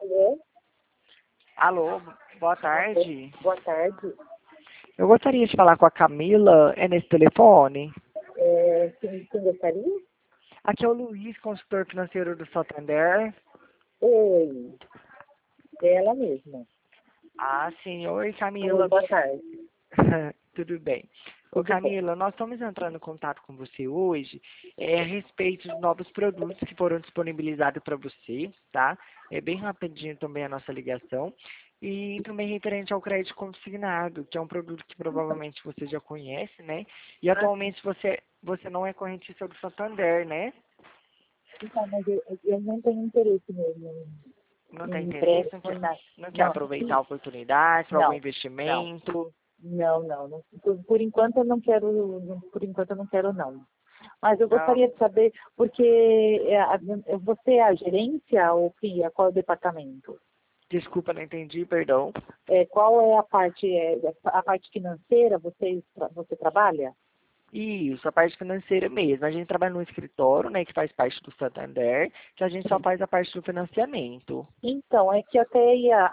Alô? Alô, boa tarde. Boa tarde. Eu gostaria de falar com a Camila, é nesse telefone? Quem gostaria? Aqui é o Luiz, consultor financeiro do Santander. Oi, é ela mesma. Ah, sim. Oi, Oi, Camila. boa tarde. Tudo bem. Ô, Tudo bem. Camila, nós estamos entrando em contato com você hoje a respeito dos novos produtos que foram disponibilizados para você, tá? É bem rapidinho também a nossa ligação. E também referente ao crédito consignado, que é um produto que provavelmente você já conhece, né? E atualmente você não é correntista do Santander, né? Então, mas eu não tenho interesse mesmo Não tem em interesse, empréstimo, nada. não quer Não, aproveitar a oportunidade para algum não, não, investimento. não. Por enquanto eu não quero, por enquanto eu não quero não. Mas eu Não, gostaria de saber, porque você é a gerência ou FIA, qual é o departamento? desculpa, não entendi, perdão. Qual é a parte financeira, você trabalha? Isso, a parte financeira mesmo. A gente trabalha no escritório, né, que faz parte do Santander, que a gente só Sim. faz a parte do financiamento. Então, é que até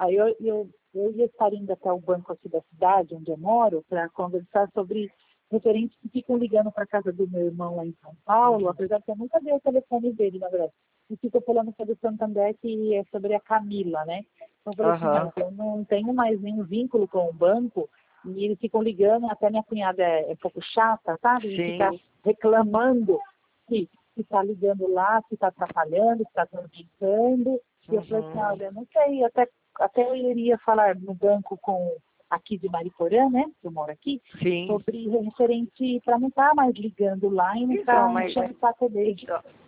eu ia estar indo até o banco aqui da cidade, onde eu moro, para conversar sobre referentes que ficam ligando para a casa do meu irmão lá em São Paulo, Uhum. apesar que eu nunca dei o telefone dele, na verdade. E ficam falando sobre o Santander, que é sobre a Camila, né? Então eu falei assim, Aham. eu não tenho mais nenhum vínculo com o banco, e eles ficam ligando, até minha cunhada é um pouco chata, sabe? E fica Sim. reclamando que está ligando lá, que está atrapalhando, que está transitando. E eu falei assim, Uhum. olha, não sei, até eu iria falar no banco com aqui de Mariporã, né, que eu moro aqui, Sim. sobre referente para não estar mais ligando lá e não Então, estar mas, enchendo o saco dele.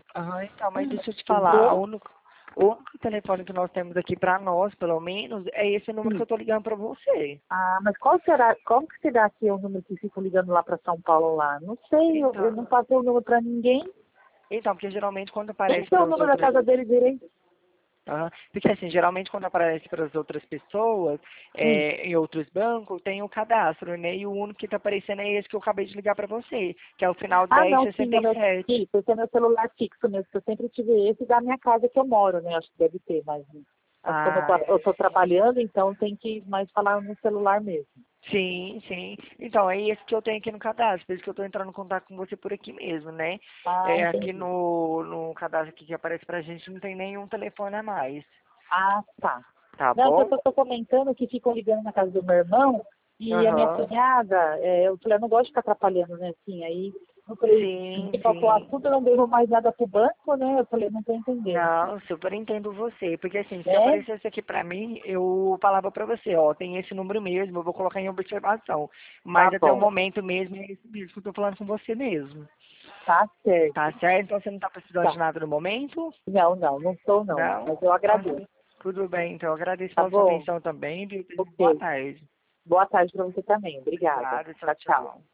mas deixa eu te falar, Entendeu? o único telefone que nós temos aqui para nós, pelo menos, é esse número que Sim. eu tô ligando para você. Ah, mas qual que será que é o número que ficam ligando lá para São Paulo lá? Não sei, eu Então, não passei o número para ninguém. porque geralmente quando Quem aparece tem o para os número da outros. casa dele direito? Porque assim, geralmente quando aparece para as outras pessoas, Sim. em outros bancos, tem o cadastro, né? E o único que está aparecendo é esse que eu acabei de ligar para você, que é o final Ah, dez não, sim, sessenta e sete. esse é meu celular fixo mesmo, que eu sempre tive esse da minha casa que eu moro, né? Acho que deve ter, mas como Ah, eu estou trabalhando, então tem que mais falar no celular mesmo. sim, sim. Então, é esse que eu tenho aqui no cadastro, por isso que eu estou entrando em contato com você por aqui mesmo, né? Ah, Aqui entendi. no cadastro aqui que aparece pra gente não tem nenhum telefone a mais, Ah, tá. tá Não, eu bom? só estou comentando que ficam ligando na casa do meu irmão e a minha Aham. cunhada, eu falei, eu não gosto de ficar atrapalhando, né, assim, aí eu falei, Sim, se faltou o sim. assunto, eu não devo mais nada pro banco, né? Eu falei, não estou entendendo, Não, super entendo você, porque assim, se né? aparecesse aqui pra mim, eu falava pra você, ó, tem esse número mesmo, eu vou colocar em observação. Tá Mas até o bom, momento mesmo é esse mesmo que eu tô falando com você mesmo. tá Tá certo. certo? Então você não tá precisando de Tá. nada no momento? Não estou não, Não? mas eu Então, agradeço. tudo bem, então eu agradeço Tá pela sua bom? atenção também, viu? Boa Ok. tarde. Boa tarde para você também. Obrigada. Nada, tchau, Tchau, tchau. tchau.